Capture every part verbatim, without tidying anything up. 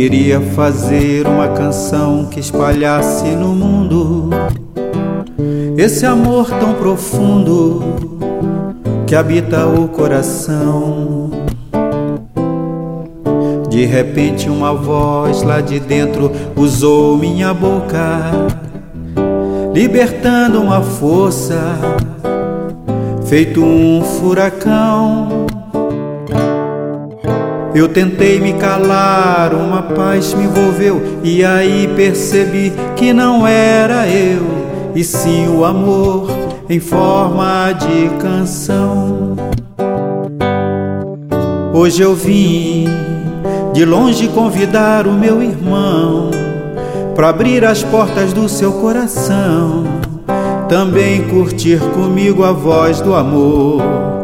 queria fazer uma canção que espalhasse no mundo esse amor tão profundo que habita o coração. De repente uma voz lá de dentro usou minha boca, libertando uma força, feito um furacão. Eu tentei me calar, uma paz me envolveu, e aí percebi que não era eu, e sim o amor em forma de canção. Hoje eu vim de longe convidar o meu irmão para abrir as portas do seu coração, também curtir comigo a voz do amor.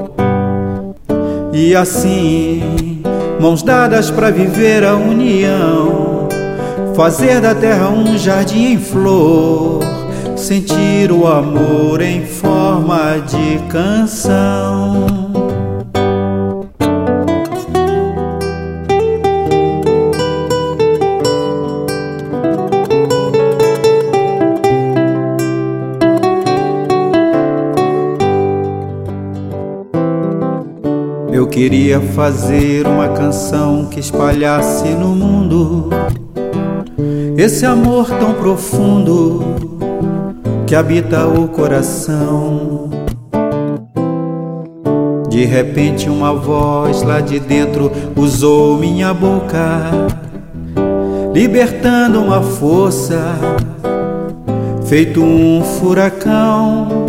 E assim, mãos dadas para viver a união, fazer da terra um jardim em flor, sentir o amor em forma de canção. Eu queria fazer uma canção que espalhasse no mundo esse amor tão profundo que habita o coração. De repente uma voz lá de dentro usou minha boca, libertando uma força, feito um furacão.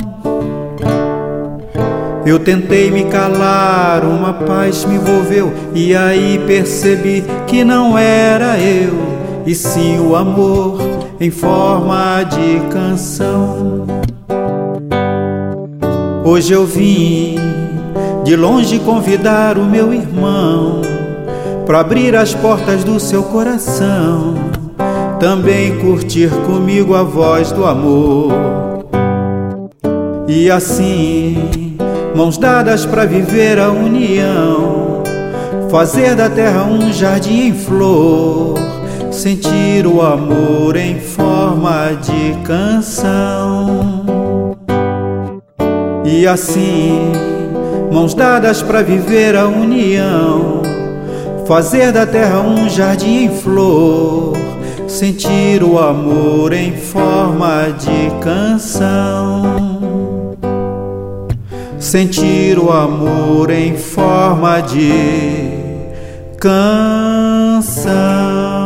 Eu tentei me calar, uma paz me envolveu, e aí percebi que não era eu, e sim o amor em forma de canção. Hoje eu vim de longe convidar o meu irmão para abrir as portas do seu coração, também curtir comigo a voz do amor. E assim, mãos dadas para viver a união, fazer da terra um jardim em flor, sentir o amor em forma de canção. E assim, mãos dadas para viver a união, fazer da terra um jardim em flor, sentir o amor em forma de canção. Sentir o amor em forma de canção.